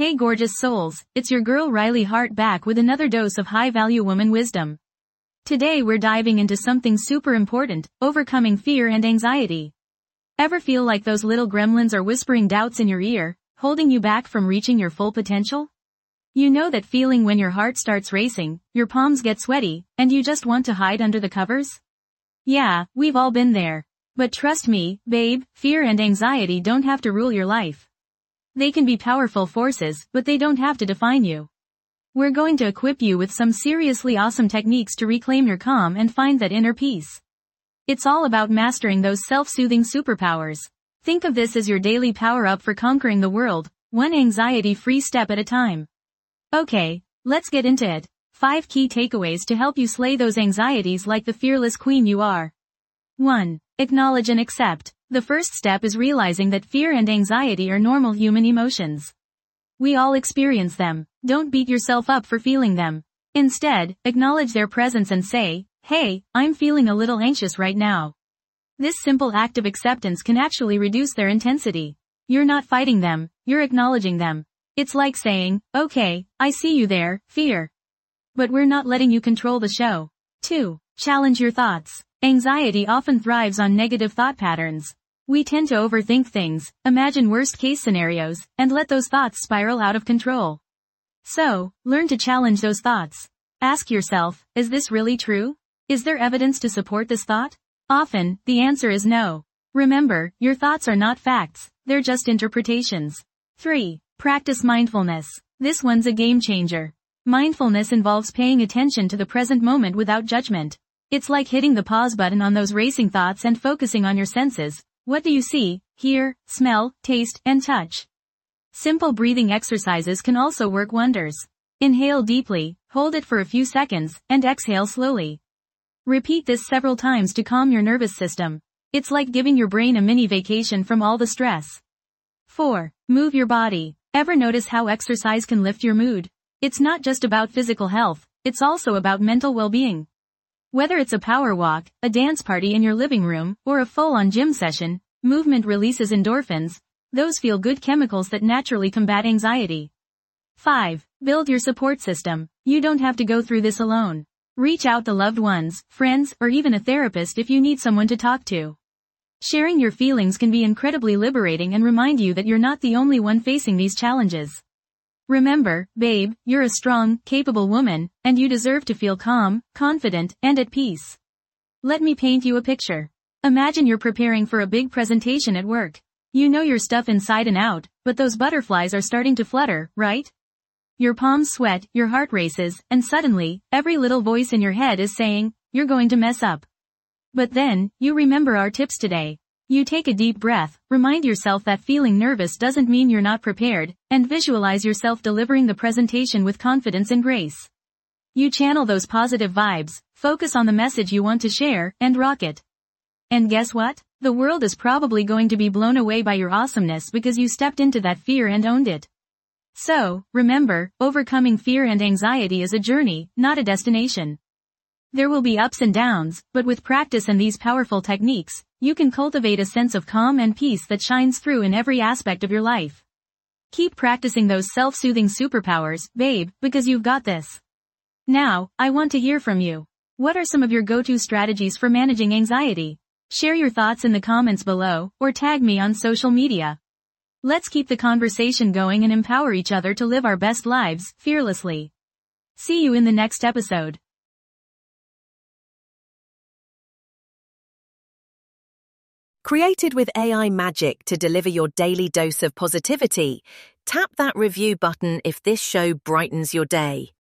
Hey gorgeous souls, it's your girl Riley Hart back with another dose of high-value woman wisdom. Today we're diving into something super important, overcoming fear and anxiety. Ever feel like those little gremlins are whispering doubts in your ear, holding you back from reaching your full potential? You know that feeling when your heart starts racing, your palms get sweaty, and you just want to hide under the covers? Yeah, we've all been there. But trust me, babe, fear and anxiety don't have to rule your life. They can be powerful forces, but they don't have to define you. We're going to equip you with some seriously awesome techniques to reclaim your calm and find that inner peace. It's all about mastering those self-soothing superpowers. Think of this as your daily power-up for conquering the world, one anxiety-free step at a time. Okay, let's get into it. 5 key takeaways to help you slay those anxieties like the fearless queen you are. 1. Acknowledge and accept. The first step is realizing that fear and anxiety are normal human emotions. We all experience them. Don't beat yourself up for feeling them. Instead, acknowledge their presence and say, "Hey, I'm feeling a little anxious right now." This simple act of acceptance can actually reduce their intensity. You're not fighting them, you're acknowledging them. It's like saying, "Okay, I see you there, fear. But we're not letting you control the show." 2. Challenge your thoughts. Anxiety often thrives on negative thought patterns. We tend to overthink things, imagine worst-case scenarios, and let those thoughts spiral out of control. So, learn to challenge those thoughts. Ask yourself, is this really true? Is there evidence to support this thought? Often, the answer is no. Remember, your thoughts are not facts, they're just interpretations. 3. Practice mindfulness. This one's a game changer. Mindfulness involves paying attention to the present moment without judgment. It's like hitting the pause button on those racing thoughts and focusing on your senses. What do you see, hear, smell, taste, and touch? Simple breathing exercises can also work wonders. Inhale deeply, hold it for a few seconds, and exhale slowly. Repeat this several times to calm your nervous system. It's like giving your brain a mini vacation from all the stress. 4. Move your body. Ever notice how exercise can lift your mood? It's not just about physical health, it's also about mental well-being. Whether it's a power walk, a dance party in your living room, or a full-on gym session, movement releases endorphins, those feel-good chemicals that naturally combat anxiety. 5. Build your support system. You don't have to go through this alone. Reach out to loved ones, friends, or even a therapist if you need someone to talk to. Sharing your feelings can be incredibly liberating and remind you that you're not the only one facing these challenges. Remember, babe, you're a strong, capable woman, and you deserve to feel calm, confident, and at peace. Let me paint you a picture. Imagine you're preparing for a big presentation at work. You know your stuff inside and out, but those butterflies are starting to flutter, right? Your palms sweat, your heart races, and suddenly, every little voice in your head is saying, "You're going to mess up." But then, you remember our tips today. You take a deep breath, remind yourself that feeling nervous doesn't mean you're not prepared, and visualize yourself delivering the presentation with confidence and grace. You channel those positive vibes, focus on the message you want to share, and rock it. And guess what? The world is probably going to be blown away by your awesomeness because you stepped into that fear and owned it. So, remember, overcoming fear and anxiety is a journey, not a destination. There will be ups and downs, but with practice and these powerful techniques, you can cultivate a sense of calm and peace that shines through in every aspect of your life. Keep practicing those self-soothing superpowers, babe, because you've got this. Now, I want to hear from you. What are some of your go-to strategies for managing anxiety? Share your thoughts in the comments below, or tag me on social media. Let's keep the conversation going and empower each other to live our best lives, fearlessly. See you in the next episode. Created with AI magic to deliver your daily dose of positivity, tap that review button if this show brightens your day.